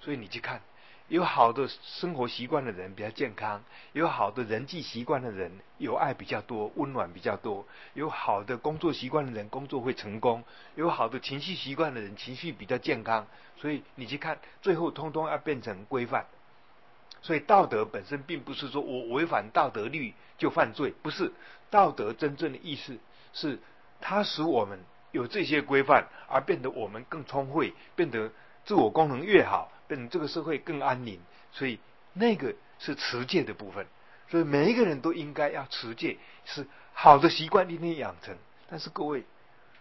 所以你去看，有好的生活习惯的人比较健康，有好的人际习惯的人有爱比较多，温暖比较多，有好的工作习惯的人工作会成功，有好的情绪习惯的人情绪比较健康。所以你去看，最后通通要变成规范。所以道德本身并不是说我违反道德律就犯罪，不是。道德真正的意思是它使我们有这些规范，而变得我们更聪慧，变得自我功能越好，变得这个社会更安宁。所以那个是持戒的部分。所以每一个人都应该要持戒，是好的习惯一定养成。但是各位，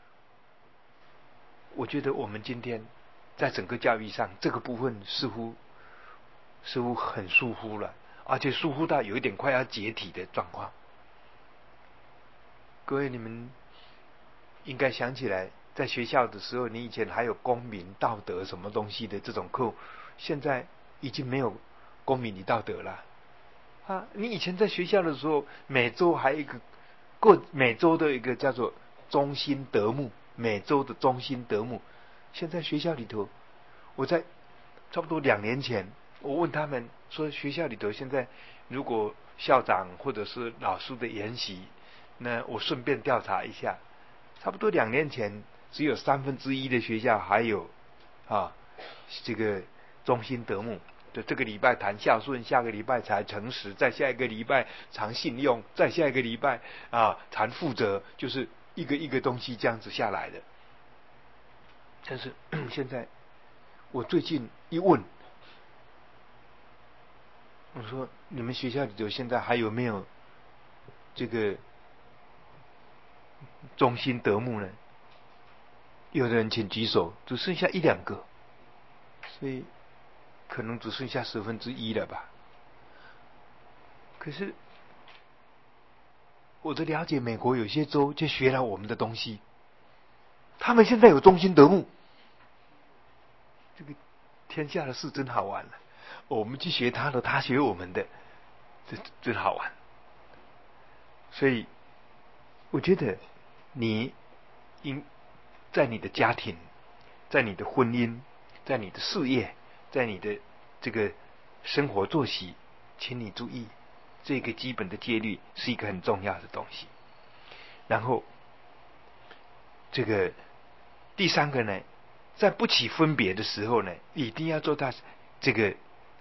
我觉得我们今天在整个教育上这个部分似乎很疏忽了，而且疏忽到有一点快要解体的状况。各位，你们应该想起来，在学校的时候，你以前还有公民道德什么东西的这种课，现在已经没有公民与道德了啊！你以前在学校的时候，每周还有一个每周的一个叫做中心德目，每周的中心德目。现在学校里头，我在差不多2年前，我问他们说，学校里头现在如果校长或者是老师的研习，那我顺便调查一下，差不多2年前只有1/3的学校还有这个中心德目。就这个礼拜谈孝顺，下个礼拜谈诚实，再下一个礼拜谈信用，再下一个礼拜谈负责，就是一个一个东西这样子下来的。但是现在我最近一问，我说你们学校里头现在还有没有这个中心德目呢？有的人请举手，只剩下1-2个，所以可能只剩下1/10了吧。可是我的了解，美国有些州就学了我们的东西，他们现在有中心德目。这个天下的事真好玩了，我们去学他的，他学我们的，这真好玩。所以我觉得你在你的家庭，在你的婚姻，在你的事业，在你的这个生活作息，请你注意这个基本的戒律是一个很重要的东西。然后这个第3个呢，在不起分别的时候呢，一定要做到这个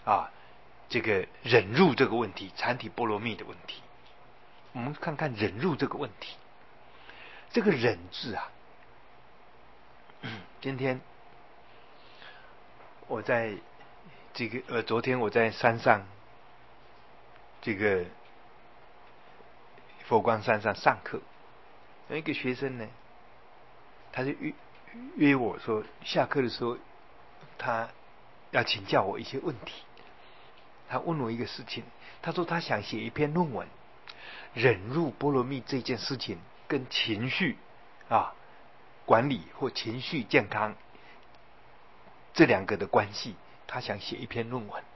忍辱这个问题，禅体波罗蜜的问题。我们看看忍辱这个问题。这个忍字今天我在昨天我在山上，这个佛光山上上课，有一个学生呢，他就约我说，下课的时候他要请教我一些问题。他问我一个事情，他说他想写一篇论文，忍辱波罗蜜这件事情跟情绪管理或情绪健康这2个的关系，他想写一篇论文。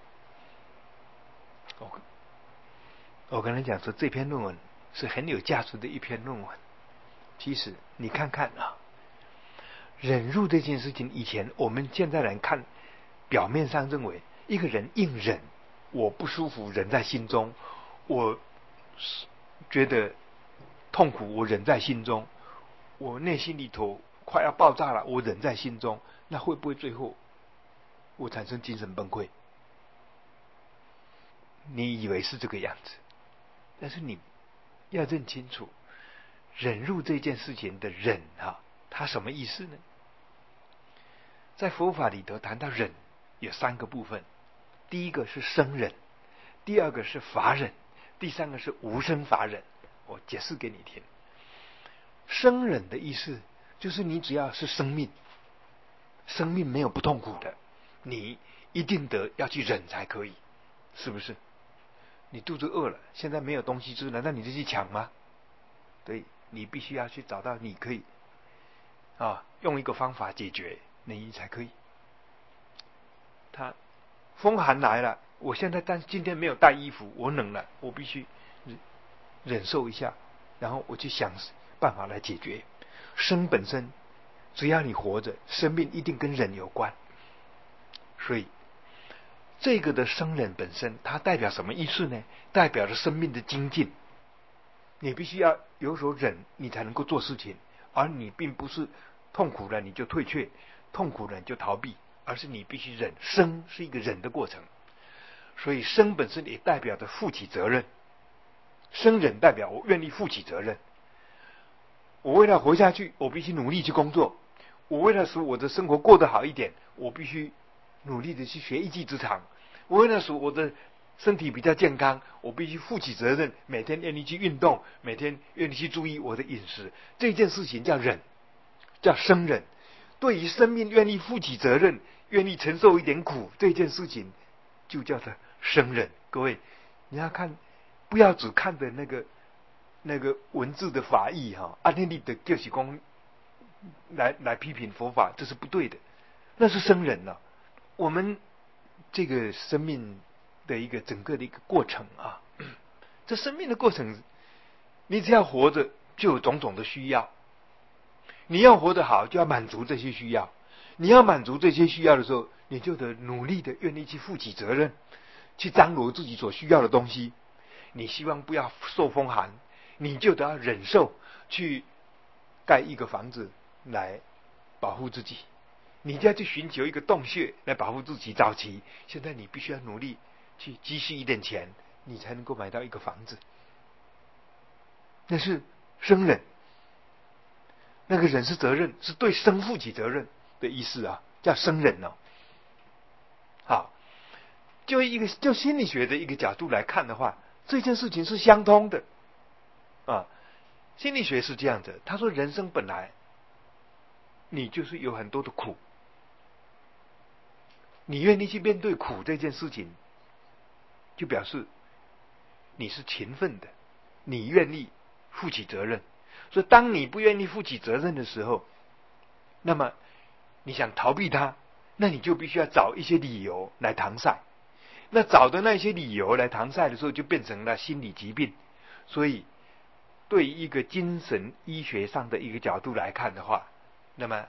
我跟他讲说，这篇论文是很有价值的一篇论文。其实你看看忍辱这件事情，以前我们现在人看，表面上认为一个人硬忍，我不舒服忍在心中，我觉得痛苦我忍在心中，我内心里头快要爆炸了，我忍在心中，那会不会最后我产生精神崩溃？你以为是这个样子，但是你要认清楚，忍辱这件事情的忍它什么意思呢？在佛法里头谈到忍有3个部分，第一个是生忍，第2个是法忍，第3个是无生法忍。我解释给你听。生忍的意思就是你只要是生命没有不痛苦的，你一定得要去忍才可以，是不是？你肚子饿了，现在没有东西吃，难道你就去抢吗？对，你必须要去找到你可以用一个方法解决，你才可以。风寒来了，我现在但是今天没有带衣服，我冷了，我必须忍受一下，然后我去想办法来解决。生本身，只要你活着，生命一定跟忍有关。所以这个的生忍本身，它代表什么意思呢？代表着生命的精进。你必须要有所忍，你才能够做事情，而你并不是痛苦了你就退却，痛苦了你就逃避，而是你必须忍。生是一个忍的过程，所以生本身也代表着负起责任。生忍代表我愿意负起责任，我为了活下去，我必须努力去工作，我为了使我的生活过得好一点，我必须努力的去学一技之长，我为了使我的身体比较健康，我必须负起责任，每天愿意去运动，每天愿意去注意我的饮食。这件事情叫忍，叫生忍。对于生命愿意负起责任，愿意承受一点苦，这件事情就叫做生忍。各位，你要看，不要只看的那个文字的法义哈，阿天利的就是讲来批评佛法，这是不对的，那是生忍了。我们这个生命的一个整个的一个过程啊，这生命的过程，你只要活着，就有种种的需要。你要活得好，就要满足这些需要。你要满足这些需要的时候，你就得努力的愿意去负起责任，去张罗自己所需要的东西。你希望不要受风寒，你就得要忍受去盖一个房子来保护自己。你就要去寻求一个洞穴来保护自己。早期，现在你必须要努力去积蓄一点钱，你才能够买到一个房子。那是生忍，那个忍是责任，是对生负起责任的意思啊，叫生忍哦。好，就心理学的一个角度来看的话，这件事情是相通的啊。心理学是这样子，他说人生本来你就是有很多的苦，你愿意去面对苦这件事情，就表示你是勤奋的，你愿意负起责任。所以当你不愿意负起责任的时候，那么你想逃避它，那你就必须要找一些理由来搪塞。那找的那些理由来搪塞的时候，就变成了心理疾病。所以对于一个精神医学上的一个角度来看的话，那么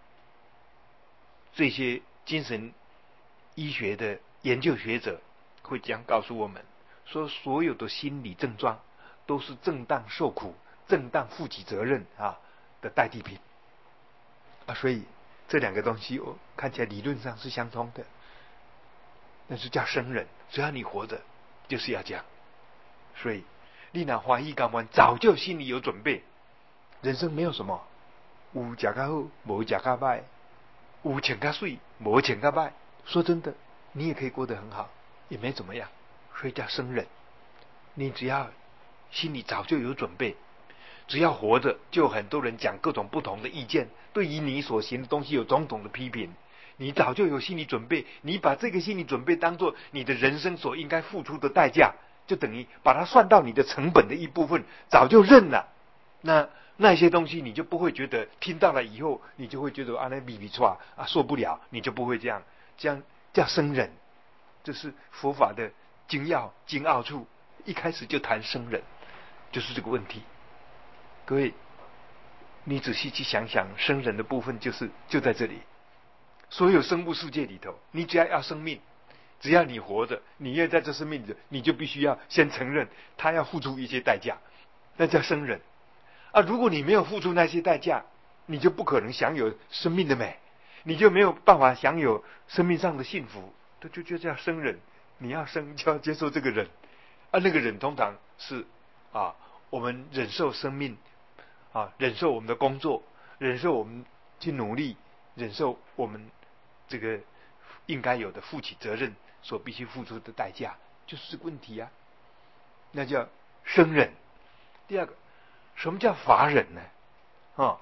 这些精神医学的研究学者会将告诉我们说，所有的心理症状都是正当受苦、正当负起责任的代替品啊。所以这两个东西看起来理论上是相通的，那是叫生忍。只要你活着，就是要这样。所以你若欢喜甘愿，早就心里有准备。人生没有什么有吃较好，无吃较歹，有穿较水，无穿较歹。说真的，你也可以过得很好，也没怎么样。所以叫生忍。你只要心里早就有准备，只要活着，就有很多人讲各种不同的意见，对于你所行的东西有种种的批评。你早就有心理准备，你把这个心理准备当作你的人生所应该付出的代价，就等于把它算到你的成本的一部分，早就认了。那些东西你就不会觉得听到了以后，你就会觉得那比错受不了，你就不会这样叫生忍。这是佛法的精奥处，一开始就谈生忍，就是这个问题。各位，你仔细去想想，生忍的部分就在这里。所有生物世界里头，你只要生命，只要你活着，你要在这生命里，你就必须要先承认他要付出一些代价，那叫生忍啊。如果你没有付出那些代价，你就不可能享有生命的美，你就没有办法享有生命上的幸福，这就叫生忍。你要生就要接受这个忍啊，那个忍通常是我们忍受生命忍受我们的工作，忍受我们去努力，忍受我们这个应该有的负起责任所必须付出的代价，就是这个问题啊。那叫生忍。第二个，什么叫法忍呢？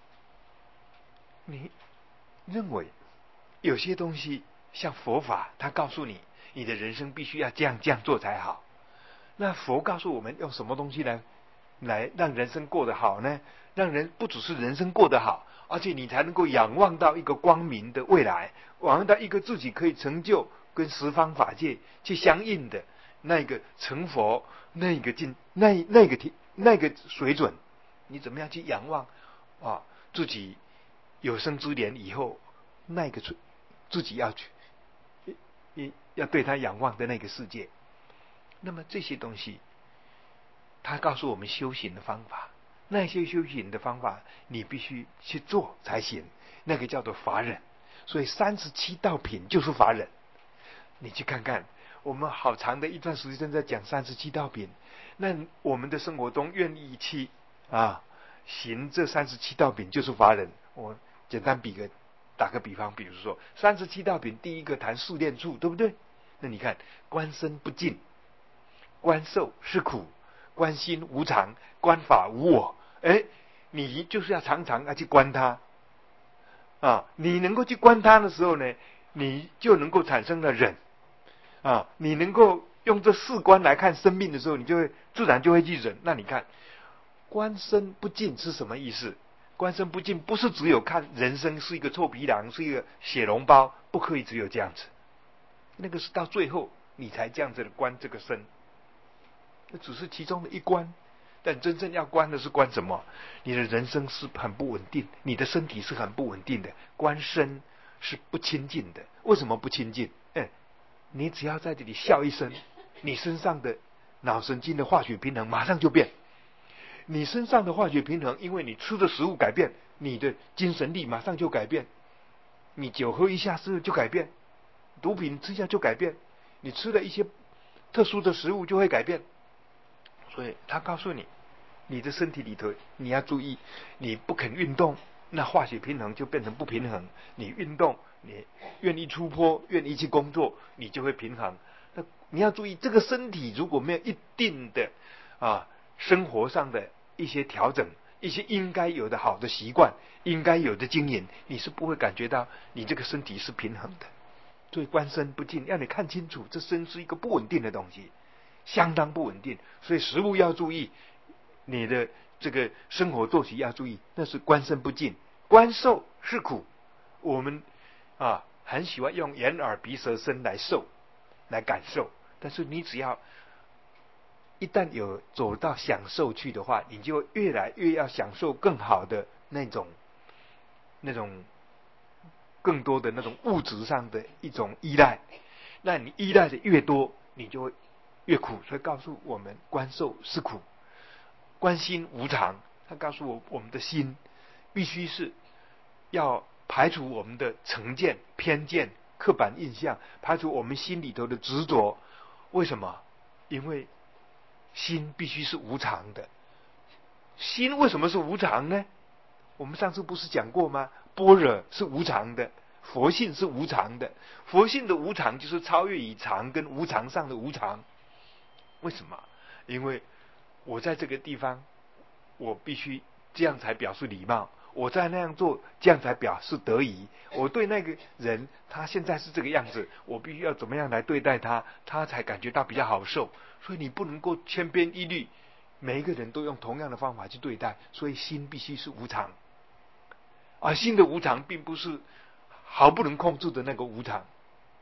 你认为有些东西像佛法，他告诉你，你的人生必须要这样做才好。那佛告诉我们用什么东西来让人生过得好呢？让人不只是人生过得好，而且你才能够仰望到一个光明的未来，仰望到一个自己可以成就跟十方法界去相应的那个成佛那个水准。你怎么样去仰望自己有生之年以后那个自己要去要对他仰望的那个世界。那么这些东西，他告诉我们修行的方法，那些修行的方法你必须去做才行，那个叫做法忍。所以37道品就是法忍。你去看看，我们好长的一段时间在讲37道品，那我们的生活中愿意去行这37道品就是法忍。我简单打个比方，比如说37道品第一个谈四念处，对不对？那你看，观身不净，观受是苦，观心无常，观法无我。你就是要常常去观它你能够去观它的时候呢，你就能够产生了忍你能够用这4观来看生命的时候，你就会自然就会去忍。那你看，观身不净是什么意思？观身不净不是只有看人生是一个臭皮囊，是一个血脓包，不可以只有这样子。那个是到最后你才这样子的观这个身，那只是其中的一观。但真正要观的是观什么？你的人生是很不稳定，你的身体是很不稳定的，观身是不清净的。为什么不清净？你只要在这里笑一声，你身上的脑神经的化学平衡马上就变。你身上的化学平衡，因为你吃的食物改变，你的精神力马上就改变。你酒喝一下是就改变，毒品吃下就改变，你吃了一些特殊的食物就会改变。所以他告诉你，你的身体里头你要注意，你不肯运动，那化学平衡就变成不平衡。你运动，你愿意出坡，愿意去工作，你就会平衡。那你要注意，这个身体如果没有一定的生活上的一些调整，一些应该有的好的习惯，应该有的经营，你是不会感觉到你这个身体是平衡的。所以观身不净，让你看清楚，这身是一个不稳定的东西，相当不稳定。所以食物要注意，你的这个生活作息要注意，那是观身不净。观受是苦，我们很喜欢用眼耳鼻舌身来受，来感受。但是你只要一旦有走到享受去的话，你就越来越要享受更好的那种更多的那种物质上的一种依赖。那你依赖的越多，你就会越苦。所以告诉我们，观受是苦，观心无常。他告诉我们的心必须是要排除我们的成见、偏见、刻板印象，排除我们心里头的执着。为什么？因为心必须是无常的。心为什么是无常呢？我们上次不是讲过吗？般若是无常的，佛性是无常的。佛性的无常就是超越于常跟无常上的无常。为什么？因为我在这个地方，我必须这样才表示礼貌，我在那样做，这样才表示得宜。我对那个人，他现在是这个样子，我必须要怎么样来对待他，他才感觉到比较好受。所以你不能够千篇一律，每一个人都用同样的方法去对待。所以心必须是无常，而心的无常并不是毫不能控制的那个无常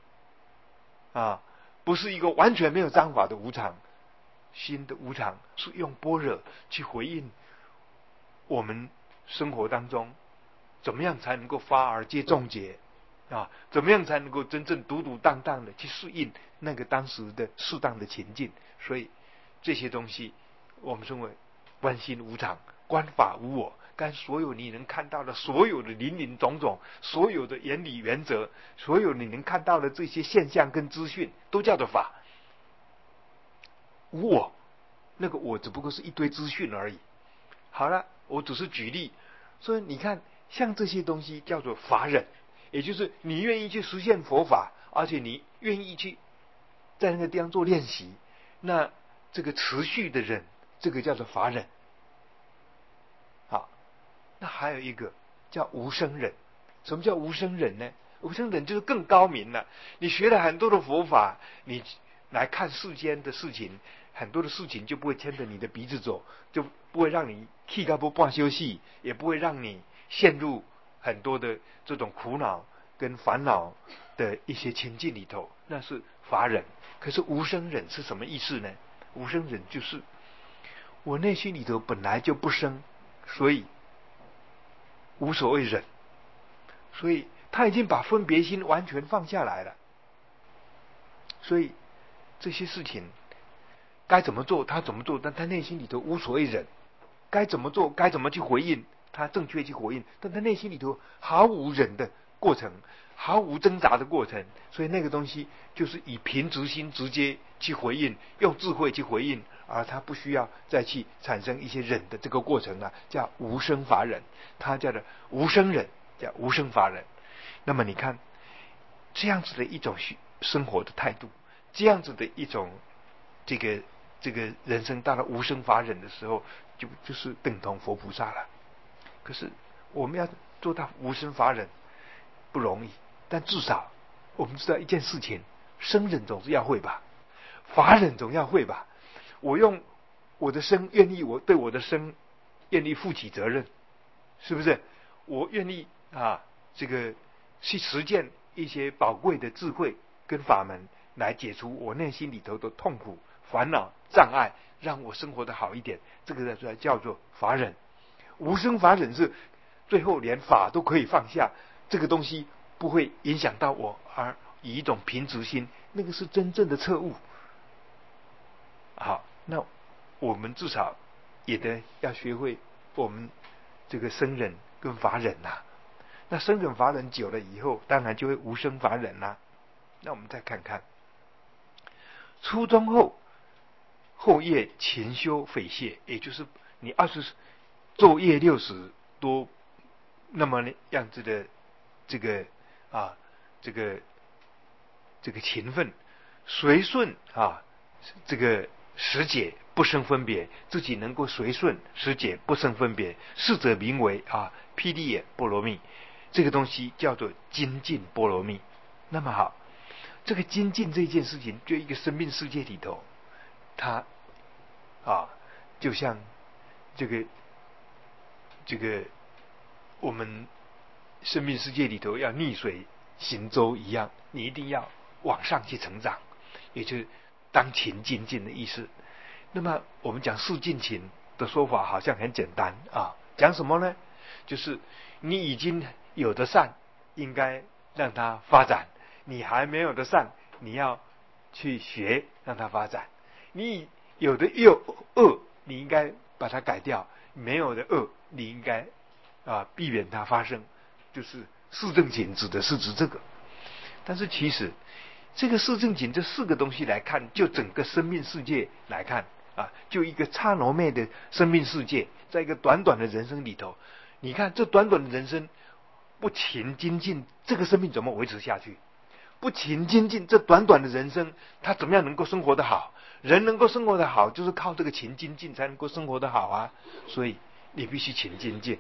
不是一个完全没有章法的无常。心的无常是用般若去回应我们生活当中怎么样才能够发而皆中结怎么样才能够真正独独当当的去适应那个当时的适当的情境。所以这些东西我们称为观心无常，观法无我。干所有你能看到的所有的林林总总，所有的原理原则，所有你能看到的这些现象跟资讯都叫做法。无我，那个我只不过是一堆资讯而已。好了，我只是举例。所以你看，像这些东西叫做法忍，也就是你愿意去实现佛法，而且你愿意去在那个地方做练习，那这个持续的忍，这个叫做法忍。好，那还有一个叫无生忍。什么叫无生忍呢？无生忍就是更高明了。你学了很多的佛法，你来看世间的事情，很多的事情就不会牵着你的鼻子走，就不会让你气到不半休息，也不会让你陷入很多的这种苦恼跟烦恼的一些情境里头，那是法忍。可是无生忍是什么意思呢？无生忍就是我内心里头本来就不生，所以无所谓忍。所以他已经把分别心完全放下来了。 所以这些事情该怎么做他怎么做，但他内心里头无所谓忍。该怎么做该怎么去回应，他正确去回应，但他内心里头毫无忍的过程，毫无挣扎的过程。所以那个东西就是以平直心直接去回应，用智慧去回应，而他不需要再去产生一些忍的这个过程叫无生法忍，他叫的无生忍，叫无生法忍。那么你看这样子的一种生活的态度，这样子的一种这个人生到了无生法忍的时候，就是等同佛菩萨了。可是我们要做到无生法忍不容易，但至少我们知道一件事情，生忍总是要会吧，法忍总要会吧。我用我的生愿意，我对我的生愿意负起责任，是不是？我愿意去实践一些宝贵的智慧跟法门，来解除我内心里头的痛苦、烦恼、障碍，让我生活的好一点。这个叫做法忍。无生法忍是最后连法都可以放下，这个东西不会影响到我，而以一种平直心，那个是真正的彻悟。好，那我们至少也得要学会我们这个生忍跟法忍那生忍法忍久了以后，当然就会无生法忍那我们再看看初中后业勤修匪懈，也就是你昼夜60多那么样子的这个勤奋，随顺这个时节不生分别，自己能够随顺时节不生分别，是者名为霹雳也波罗蜜。这个东西叫做精进波罗蜜。那么好，这个精进这件事情，就一个生命世界里头，它就像这个我们生命世界里头要逆水行舟一样，你一定要往上去成长，也就是当勤精进的意思。那么我们讲事尽勤的说法好像很简单讲什么呢？就是你已经有的善，应该让它发展；你还没有的善，你要去学让它发展；你有的恶，你应该把它改掉；没有的恶，你应该避免它发生。就是四正勤指的是指这个。但是其实这个四正勤这4个东西来看，就整个生命世界来看就一个刹那昧的生命世界，在一个短短的人生里头，你看这短短的人生不勤精进，这个生命怎么维持下去？不勤精进，这短短的人生他怎么样能够生活得好？人能够生活得好，就是靠这个勤精进才能够生活得好所以你必须勤精进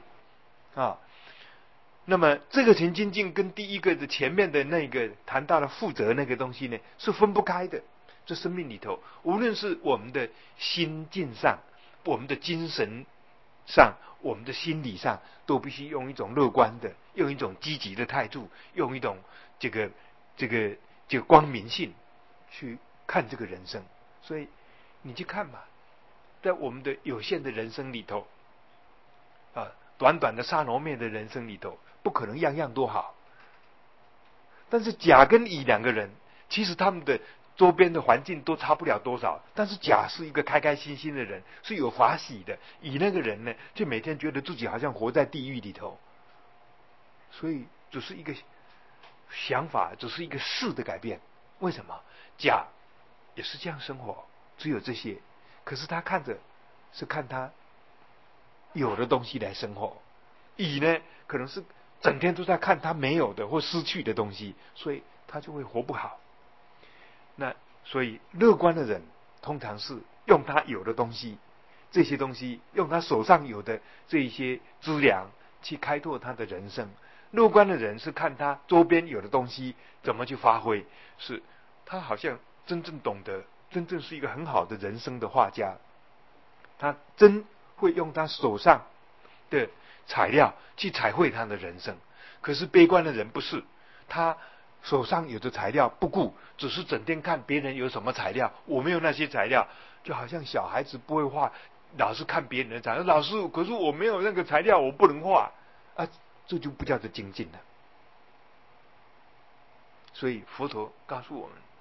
那么这个勤精进跟第一个的前面的那个谈到了负责那个东西呢，是分不开的。这生命里头，无论是我们的心境上，我们的精神上，我们的心理上，都必须用一种乐观的，用一种积极的态度，用一种这个光明性去看这个人生。所以你去看嘛，在我们的有限的人生里头短短的刹那昧的人生里头，不可能样样都好。但是甲跟乙2个人，其实他们的周边的环境都差不了多少，但是甲是一个开开心心的人，是有法喜的；乙那个人呢，就每天觉得自己好像活在地狱里头。所以只是一个想法，只是一个事的改变。为什么甲也是这样生活，只有这些，可是他看他有的东西来生活。乙呢，可能是整天都在看他没有的或失去的东西，所以他就会活不好。那所以乐观的人通常是用他有的东西，这些东西用他手上有的这一些资粮去开拓他的人生。乐观的人是看他周边有的东西怎么去发挥，是他好像真正懂得，真正是一个很好的人生的画家，他真会用他手上的材料去彩绘他的人生。可是悲观的人不是，他手上有的材料不顾，只是整天看别人有什么材料，我没有那些材料，就好像小孩子不会画，老是看别人的材料，老师可是我没有那个材料，我不能画这就不叫做精进了。所以佛陀告诉我们，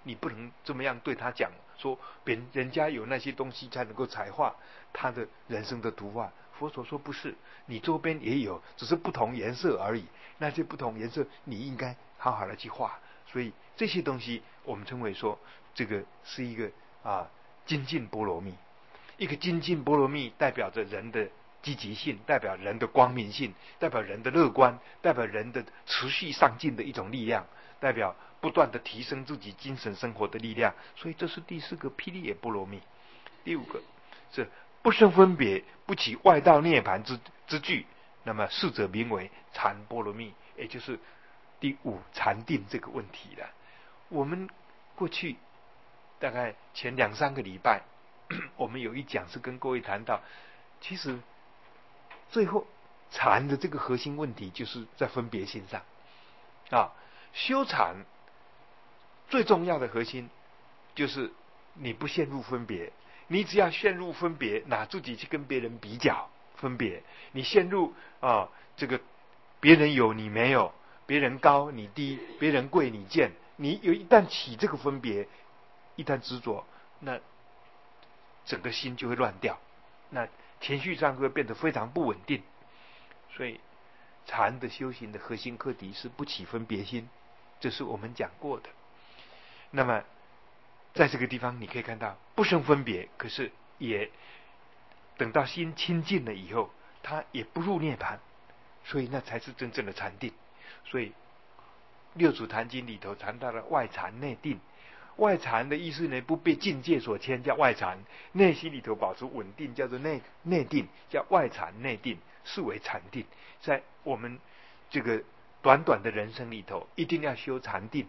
你不能这么样对他讲，说人家有那些东西才能够彩画他的人生的图画。佛陀说不是，你周边也有，只是不同颜色而已。那些不同颜色，你应该好好的去画。所以这些东西，我们称为说，这个是一个精进波罗蜜。一个精进波罗蜜代表着人的积极性，代表人的光明性，代表人的乐观，代表人的持续上进的一种力量，代表不断的提升自己精神生活的力量。所以这是第4个毗梨耶波罗蜜。第5个是不生分别，不起外道涅盘之句，那么是者名为禅波罗蜜，也就是第5禅定这个问题了。我们过去大概前2-3个礼拜我们有一讲是跟各位谈到，其实最后禅的这个核心问题就是在分别心上修禅最重要的核心就是你不陷入分别。你只要陷入分别，拿自己去跟别人比较分别，你陷入这个别人有你没有，别人高你低，别人贵你贱，你一旦起这个分别，一旦执着，那整个心就会乱掉，那情绪上会变得非常不稳定。所以禅的修行的核心课题是不起分别心，这是我们讲过的。那么在这个地方你可以看到不生分别，可是也等到心清净了以后，它也不入涅槃，所以那才是真正的禅定。所以六祖坛经里头谈到了外禅内定。外禅的意思呢，不被境界所牵叫外禅，内心里头保持稳定叫做内定，叫外禅内定，是为禅定。在我们这个短短的人生里头，一定要修禅定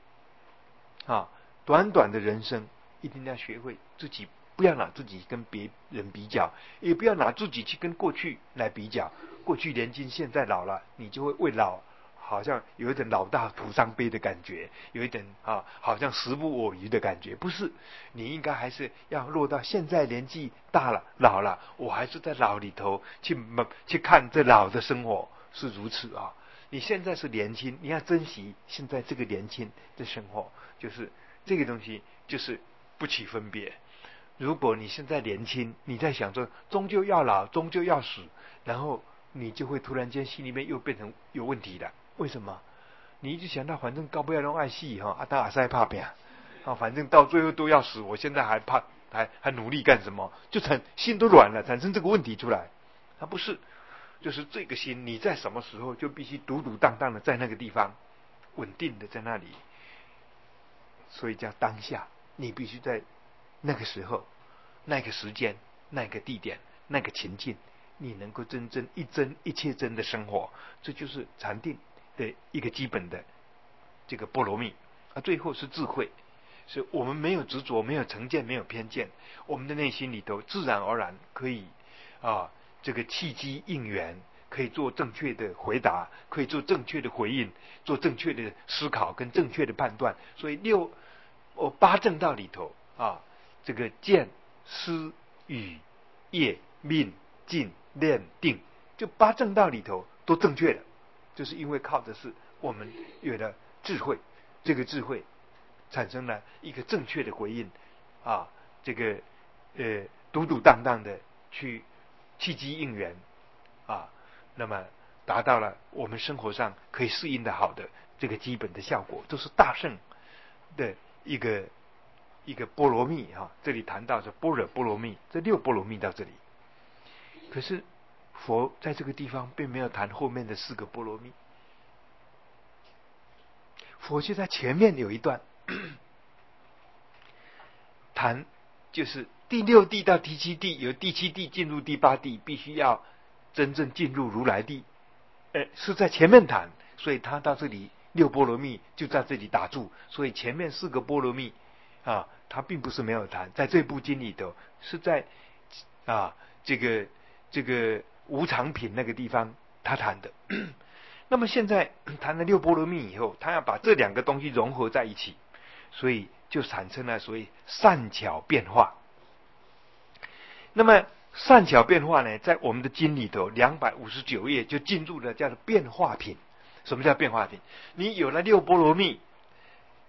短短的人生一定要学会自己，不要拿自己跟别人比较，也不要拿自己去跟过去来比较。过去年轻，现在老了，你就会为老好像有一点老大徒伤悲的感觉，有一点好像时不我与的感觉。不是，你应该还是要落到现在年纪大了老了，我还是在老里头去看这老的生活是如此你现在是年轻，你要珍惜现在这个年轻的生活，就是这个东西就是不起分别。如果你现在年轻，你在想着终究要老，终究要死，然后你就会突然间心里面又变成有问题了。为什么？你一直想到反正高不要弄爱戏当阿塞怕病反正到最后都要死，我现在还怕还努力干什么？就心都软了，产生这个问题出来。不是，就是这个心，你在什么时候就必须笃笃当当的在那个地方稳定的在那里，所以叫当下。你必须在那个时候、那个时间、那个地点、那个情境，你能够真正一真一切真的生活，这就是禅定的一个基本的这个波罗蜜。最后是智慧，是我们没有执着，没有成见，没有偏见，我们的内心里头自然而然可以这个契机应缘，可以做正确的回答，可以做正确的回应，做正确的思考跟正确的判断。所以八正道里头这个见思语业命静念定，就八正道里头都正确的，就是因为靠的是我们有了智慧，这个智慧产生了一个正确的回应这个笃笃当当的去契机应缘那么达到了我们生活上可以适应的好的这个基本的效果，都是大圣的一个波罗蜜这里谈到是般若波罗蜜，这6波罗蜜到这里。可是佛在这个地方并没有谈后面的4个波罗蜜，佛就在前面有一段谈，就是第6地到第7地，由第7地进入第8地，必须要真正进入如来地，是在前面谈，所以他到这里6波罗蜜就在这里打住。所以前面4个波罗蜜他并不是没有谈，在这部经里头是在这个无常品那个地方他谈的。那么现在谈了6波罗蜜以后，他要把这2个东西融合在一起，所以就产生了所谓善巧变化。那么善巧变化呢，在我们的经里头259页就进入了叫做变化品。什么叫变化品？你有了6波罗蜜，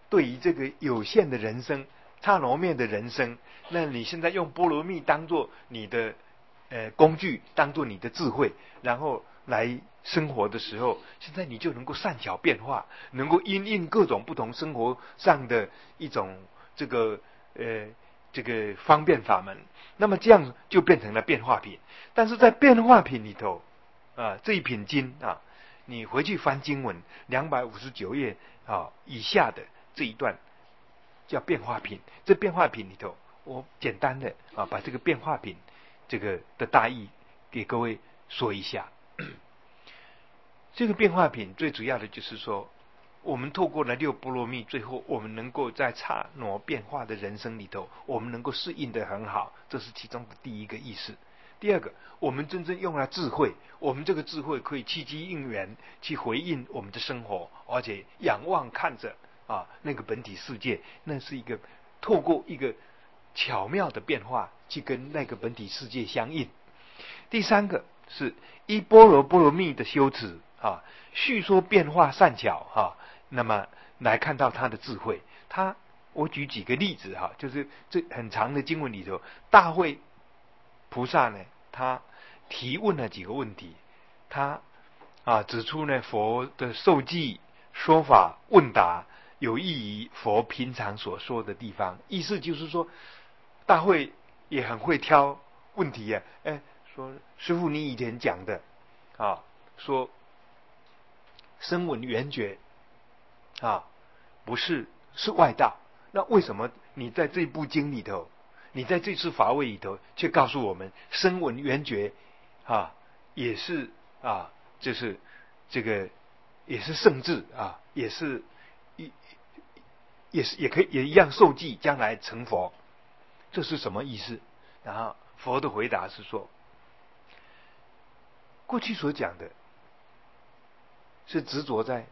对于这个有限的人生、刹那面的人生，那你现在用波罗蜜当做你的工具，当做你的智慧，然后来生活的时候，现在你就能够善巧变化，能够因应各种不同生活上的一种这个方便法门。那么这样就变成了变化品。但是在变化品里头这一品经你回去翻经文259页以下的这一段叫变化品。这变化品里头，我简单的把这个变化品这个的大意给各位说一下。这个变化品最主要的就是说，我们透过了六波罗蜜，最后我们能够在刹那变化的人生里头，我们能够适应得很好，这是其中的第一个意思。第二个，我们真正用了智慧，我们这个智慧可以契机应缘去回应我们的生活，而且仰望看着那个本体世界，那是一个透过一个巧妙的变化去跟那个本体世界相应。第三个是依般若波罗蜜的修持叙说变化善巧那么来看到他的智慧。我举几个例子就是这很长的经文里头，大会菩萨呢，他提问了几个问题，他指出呢，佛的受记说法问答有益于佛平常所说的地方。意思就是说，大会也很会挑问题说师父你以前讲的说声闻缘觉不是外道，那为什么你在这部经里头，你在这次法会里头却告诉我们声闻缘觉也是就是这个也是圣智也可以也一样受记将来成佛，这是什么意思？然后佛的回答是说，过去所讲的是执着在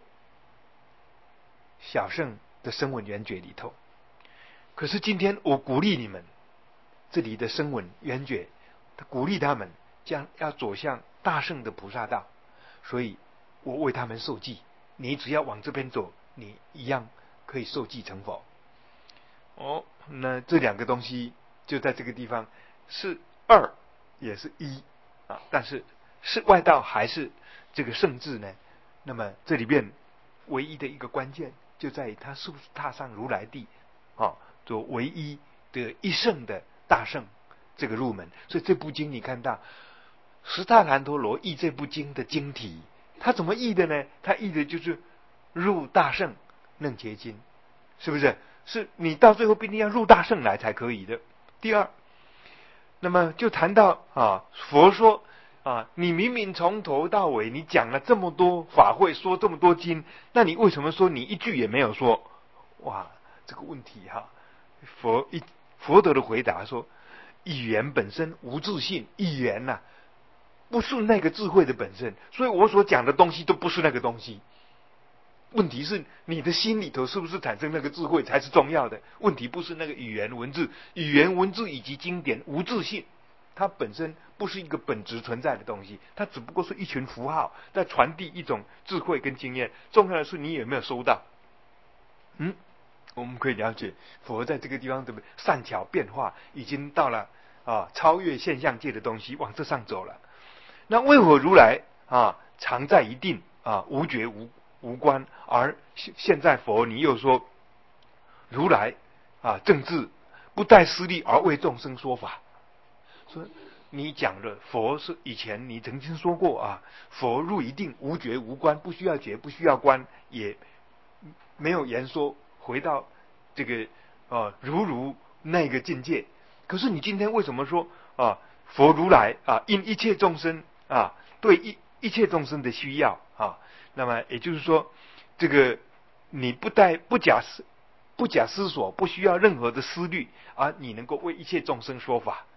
小乘的声闻缘觉里头，可是今天我鼓励你们这里的声闻缘觉，鼓励他们将要走向大乘的菩萨道，所以我为他们受记，你只要往这边走，你一样可以受记成佛。那这两个东西就在这个地方是二也是一但是是外道还是这个圣智呢？那么这里边唯一的一个关键就在于他是不是踏上如来地做唯一的一圣的大圣这个入门。所以这部经你看到十大难陀罗译这部经的经题，他怎么译的呢？他译的就是入大圣楞伽经，是不是？是你到最后必定要入大圣来才可以的。第二，那么就谈到佛说你明明从头到尾你讲了这么多法会，说这么多经，那你为什么说你一句也没有说？哇，这个问题佛陀的回答说，语言本身无自性，语言不是那个智慧的本身，所以我所讲的东西都不是那个东西。问题是你的心里头是不是产生那个智慧才是重要的。问题不是那个语言文字以及经典无自性，它本身不是一个本质存在的东西，它只不过是一群符号在传递一种智慧跟经验。重要的是你有没有收到。我们可以了解佛在这个地方的善巧变化已经到了超越现象界的东西，往这上走了。那为何如来常在一定无觉无关，而现在佛你又说如来正智不带私利而为众生说法？说你讲的佛是以前你曾经说过佛入一定无觉无关，不需要觉不需要观，也没有言说回到这个如那个境界。可是你今天为什么说佛如来因一切众生对一切众生的需要那么也就是说，这个你不假思索，不需要任何的思虑，而你能够为一切众生说法。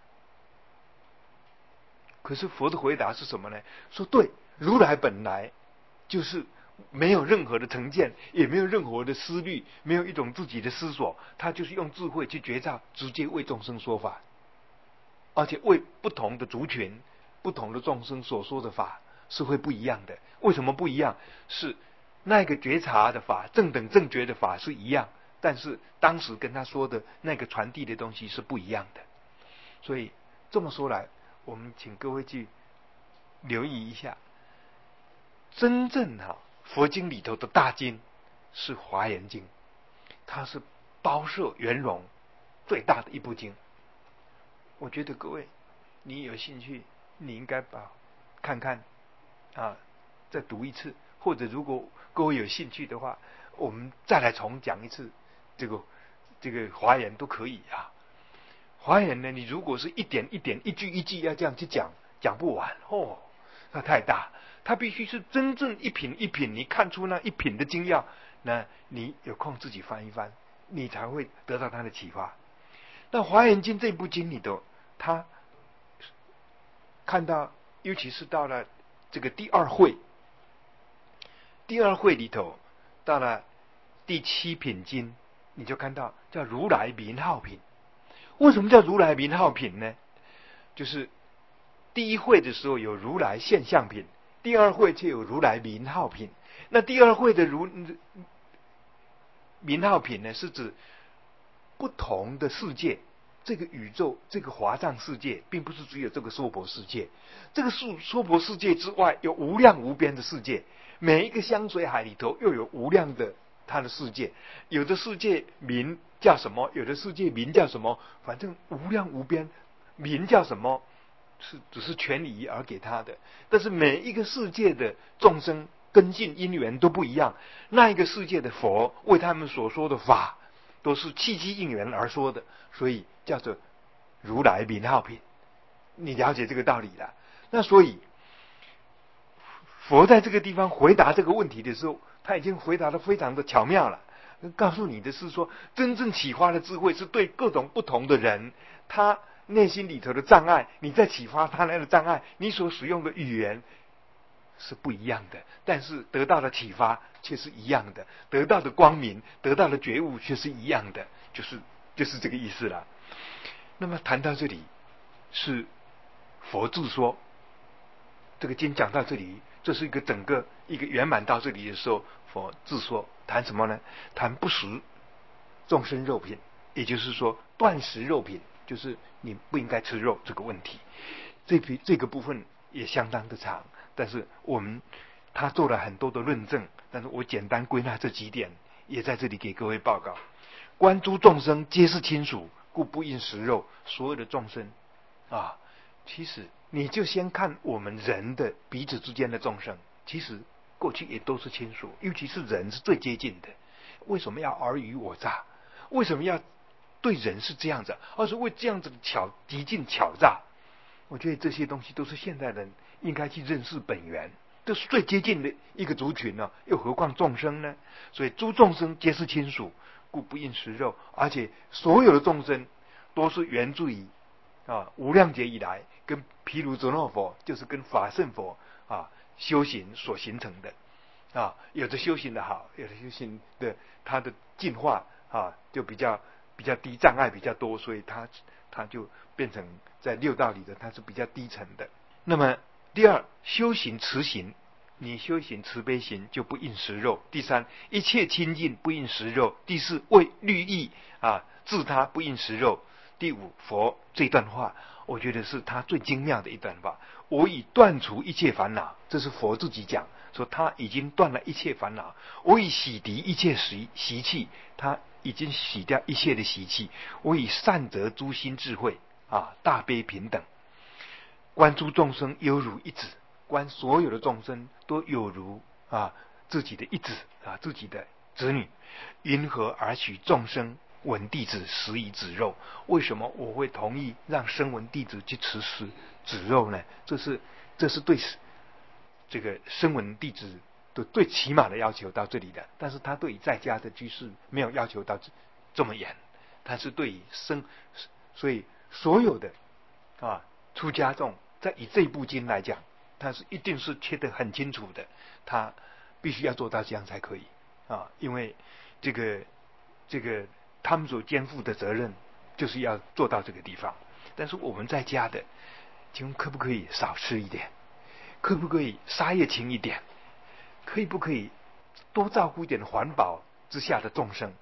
可是佛的回答是什么呢？说对，如来本来就是没有任何的成见，也没有任何的思虑，没有一种自己的思索，他就是用智慧去觉照，直接为众生说法，而且为不同的族群、不同的众生所说的法是会不一样的。为什么不一样？是那个觉察的法，正等正觉的法是一样， 但是当时跟他说的那个传递的东西是不一样的。所以这么说来，我们请各位去留意一下，真正佛经里头的大经是华严经，它是包摄圆融最大的一部经。我觉得各位你有兴趣，你应该看看再读一次，或者如果各位有兴趣的话，我们再来重讲一次这个华严都可以啊。华严呢，你如果是一点一点一句一句要这样去讲，讲不完哦，那太大。它必须是真正一品一品，你看出那一品的精要，那你有空自己翻一翻，你才会得到它的启发。那华严经这部经里头，他看到，尤其是到了这个第二会里头，到了第七品经，你就看到叫如来名号品。为什么叫如来名号品呢？就是第一会的时候有如来现象品，第二会就有如来名号品。那第二会的名号品呢，是指不同的世界。这个宇宙，这个华藏世界，并不是只有这个娑婆世界。这个娑婆世界之外，有无量无边的世界。每一个香水海里头，又有无量的它的世界。有的世界名叫什么？有的世界名叫什么？反正无量无边，名叫什么？只是权宜而给他的。但是每一个世界的众生根性因缘都不一样。那一个世界的佛为他们所说的法，都是契机因缘而说的，所以叫做如来名号品。你了解这个道理了？那所以佛在这个地方回答这个问题的时候，他已经回答得非常的巧妙了。告诉你的是说，真正启发的智慧是对各种不同的人，他内心里头的障碍，你在启发他那个障碍，你所使用的语言是不一样的，但是得到的启发却是一样的，得到的光明，得到的觉悟却是一样的，就是这个意思了。那么谈到这里，是佛自说，这个经讲到这里，这是整个一个圆满到这里的时候，佛自说谈什么呢？谈不食众生肉品，也就是说断食肉品，就是你不应该吃肉这个问题。这个部分也相当的长，但是他做了很多的论证，但是我简单归纳这几点，也在这里给各位报告。观诸众生皆是亲属，故不应食肉。所有的众生其实你就先看我们人的彼此之间的众生，其实过去也都是亲属，尤其是人是最接近的。为什么要尔虞我诈？为什么要对人是这样子，而是为这样子的极尽巧诈？我觉得这些东西都是现代人应该去认识本源，这是最接近的一个族群了，又何况众生呢？所以诸众生皆是亲属，故不应食肉。而且所有的众生都是源自于无量劫以来，跟毗卢遮那佛，就是跟法身佛修行所形成的有的修行的好，有的修行的他的进化就比较低，障碍比较多，所以他就变成在六道里的他是比较低层的。那么第二，修行慈行，你修行慈悲行就不应食肉。第三，一切清净不应食肉。第四，为利益自他不应食肉。第五，佛这段话我觉得是他最精妙的一段话。我已断除一切烦恼，这是佛自己讲，说他已经断了一切烦恼。我已洗涤一切习气，他已经洗掉一切的习气。我已善得诸心智慧大悲平等。观诸众生犹如一子，观所有的众生都有如自己的一子自己的子女。因何而许众生闻弟子食以子肉？为什么我会同意让声闻弟子去吃子肉呢？这是对这个声闻弟子的最起码的要求到这里的，但是他对于在家的居士没有要求到这么严，他是对于所以所有的出家众在以这部经来讲，他是一定是切得很清楚的，他必须要做到这样才可以因为这个他们所肩负的责任就是要做到这个地方。但是我们在家的，请问可不可以少吃一点？可不可以杀业轻一点？可以不可以多照顾一点环保之下的众生？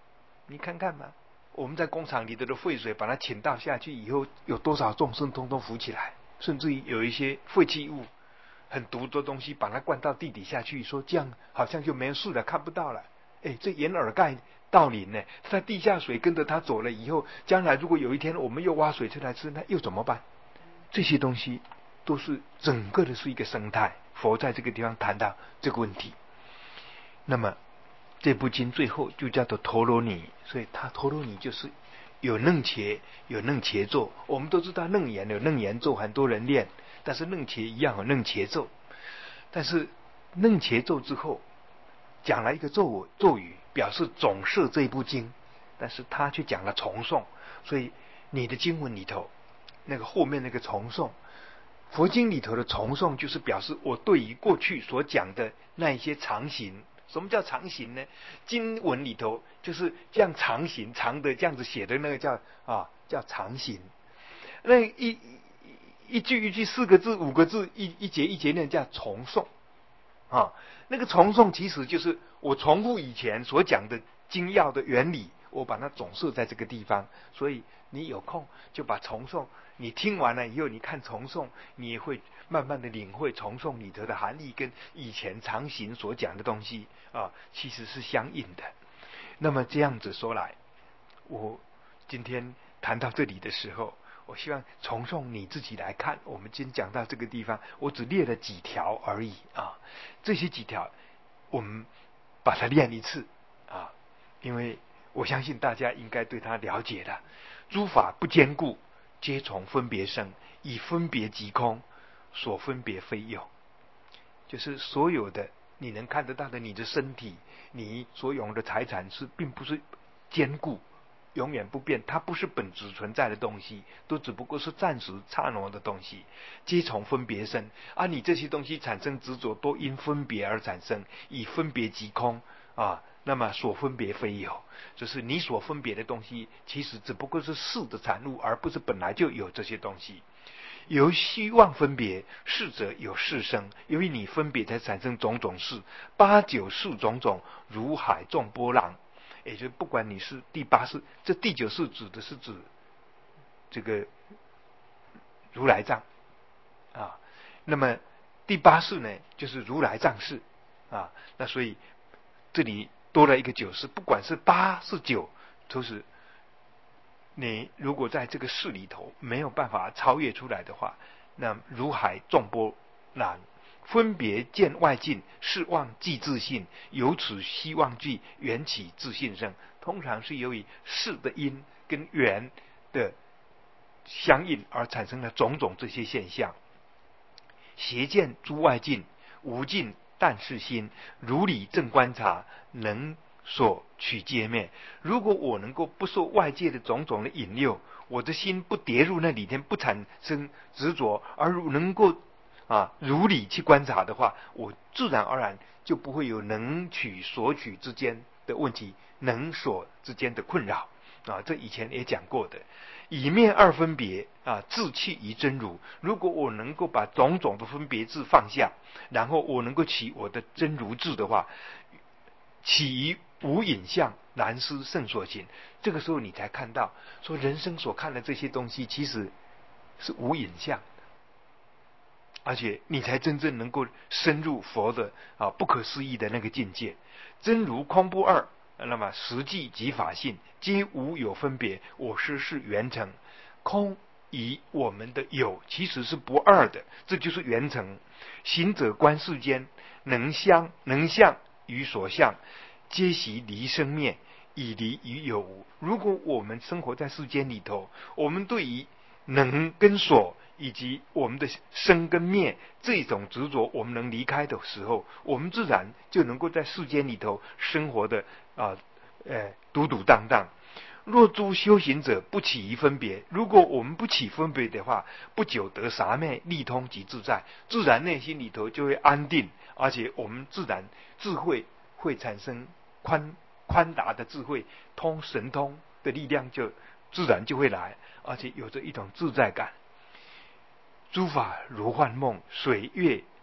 你看看嘛，我们在工厂里头的废水，把它倾倒下去以后，有多少众生通通浮起来，甚至于有一些废弃物、很毒的东西，把它灌到地底下去，说这样好像就没有事了，看不到了。这掩耳盖道理呢？那地下水跟着它走了以后，将来如果有一天我们又挖水出来吃，那又怎么办？这些东西都是整个的是一个生态。佛在这个地方谈到这个问题，那么这部经最后就叫做陀罗尼，所以它陀罗尼就是有楞伽有楞伽咒。我们都知道楞严有楞严咒，很多人念，但是楞伽一样有楞伽咒。但是楞伽咒之后讲了一个咒语，表示总摄这一部经，但是他却讲了重诵。所以你的经文里头那个后面那个重诵，佛经里头的重诵，就是表示我对于过去所讲的那一些常行。什么叫常行呢？经文里头就是这样常行，常的这样子写的那个叫常行。那一句一句4个字5个字，一节一节念叫重诵啊。那个重诵其实就是我重复以前所讲的经要的原理，我把它总摄在这个地方。所以你有空就把重诵，你听完了以后，你看重诵，你也会慢慢的领会重诵里头的含义跟以前常行所讲的东西其实是相应的。那么这样子说来，我今天谈到这里的时候，我希望重诵你自己来看。我们今天讲到这个地方，我只列了几条而已这些几条我们把它练一次因为我相信大家应该对它了解了。诸法不坚固，皆从分别生，以分别即空，所分别非有。就是所有的你能看得到的，你的身体，你所拥有的财产并不是坚固永远不变，它不是本质存在的东西，都只不过是暂时刹那的东西，皆从分别生你这些东西产生执着，都因分别而产生，以分别即空那么所分别非有，就是你所分别的东西其实只不过是事的产物，而不是本来就有这些东西。由希望分别，事则有事生，由于你分别才产生种种事，八九事种种，如海众波浪。也就是不管你是第8世，这第9世指的是指这个如来藏那么第8世呢，就是如来藏世那所以这里多了一个9世，不管是8是9，都是你如果在这个世里头没有办法超越出来的话，那如海众波澜，分别见外境，是妄即自性，由此希望句缘起自性生。通常是由于事的因跟缘的相应而产生了种种这些现象。邪见诸外境，无尽但是心，如理正观察，能所取皆灭。如果我能够不受外界的种种的引诱，我的心不跌入那里面，不产生执着，而能够如理去观察的话，我自然而然就不会有能取所取之间的问题，能所之间的困扰这以前也讲过的。以灭二分别自弃于真如。如果我能够把种种的分别智放下，然后我能够起我的真如智的话，起于无影像，难思圣所行。这个时候你才看到说人生所看的这些东西其实是无影像，而且你才真正能够深入佛的不可思议的那个境界。真如空不二，那么实际即法性，皆无有分别，我师是圆成。空以我们的有其实是不二的，这就是圆成。行者观世间，能相于所相，皆悉离生灭，以离于有无。如果我们生活在世间里头，我们对于能跟所以及我们的生跟灭这种执着，我们能离开的时候，我们自然就能够在世间里头生活的独独当当。若诸修行者不起于分别，如果我们不起分别的话，不久得萨灭，利通即自在，自然内心里头就会安定，而且我们自然智慧会产生宽达的智慧，神通的力量就自然就会来，而且有着一种自在感。诸法如幻梦，水月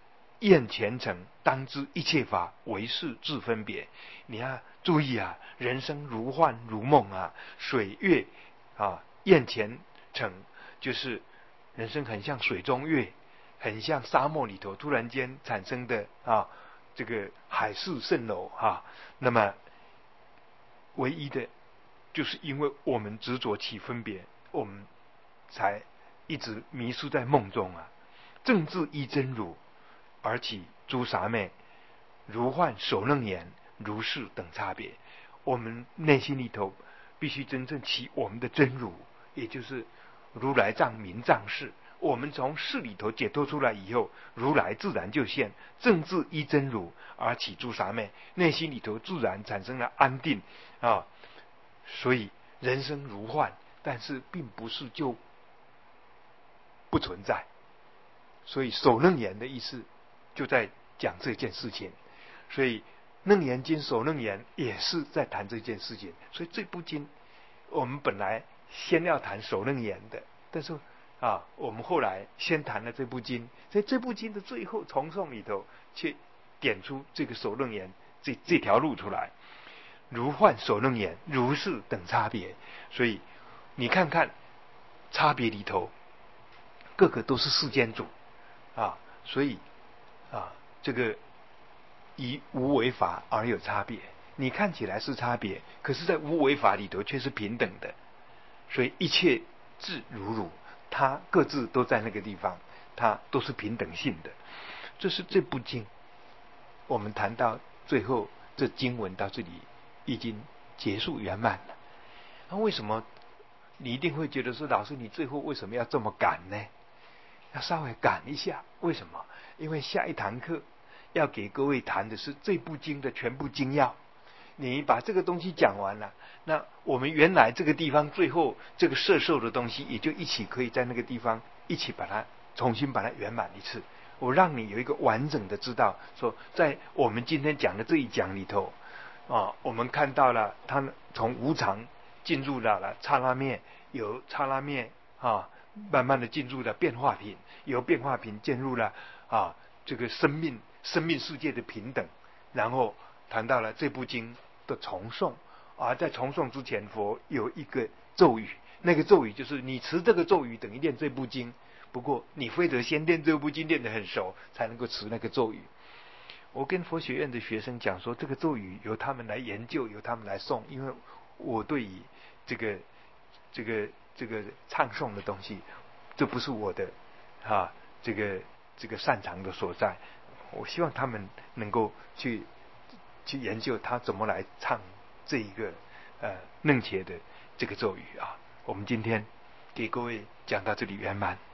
厌前程，当知一切法唯是自分别。你要注意啊，人生如幻如梦啊，水月啊，厌前程，就是人生很像水中月，很像沙漠里头突然间产生的啊，这个海市蜃楼啊。那么唯一的，就是因为我们执着起分别，我们才一直迷失在梦中啊。正自依真如而起诸傻昧，如幻手楞严，如是等差别。我们内心里头必须真正起我们的真如，也就是如来藏明藏事。我们从事里头解脱出来以后，如来自然就现，正自依真如而起诸傻昧，内心里头自然产生了安定啊。所以人生如幻，但是并不是就不存在。所以守楞严的意思就在讲这件事情，所以楞严经守楞严也是在谈这件事情。所以这部经我们本来先要谈守楞严的，但是我们后来先谈了这部经，在这部经的最后重诵里头，却点出这个守楞严这条路出来。如幻守楞严，如是等差别。所以你看看差别里头，个个都是世间主所以这个以无为法而有差别。你看起来是差别，可是在无为法里头却是平等的。所以一切智如如，它各自都在那个地方，它都是平等性的。这是这部经我们谈到最后，这经文到这里已经结束圆满了。那为什么你一定会觉得说，老师你最后为什么要这么赶呢？要稍微赶一下，为什么？因为下一堂课要给各位谈的是这部经的全部精要。你把这个东西讲完了，那我们原来这个地方最后这个摄受的东西，也就一起可以在那个地方一起把它重新把它圆满一次。我让你有一个完整的知道，说在我们今天讲的这一讲里头我们看到了他从无常进入了刹那灭，由刹那灭慢慢的进入了变化品，由变化品进入了这个生命世界的平等，然后谈到了这部经的重诵在重诵之前，佛有一个咒语，那个咒语就是你持这个咒语等于念这部经，不过你非得先念这部经念得很熟，才能够持那个咒语。我跟佛学院的学生讲说，这个咒语由他们来研究，由他们来诵，因为我对于这个唱诵的东西，这不是我的这个擅长的所在。我希望他们能够去研究他怎么来唱这一个楞伽的这个咒语我们今天给各位讲到这里圆满。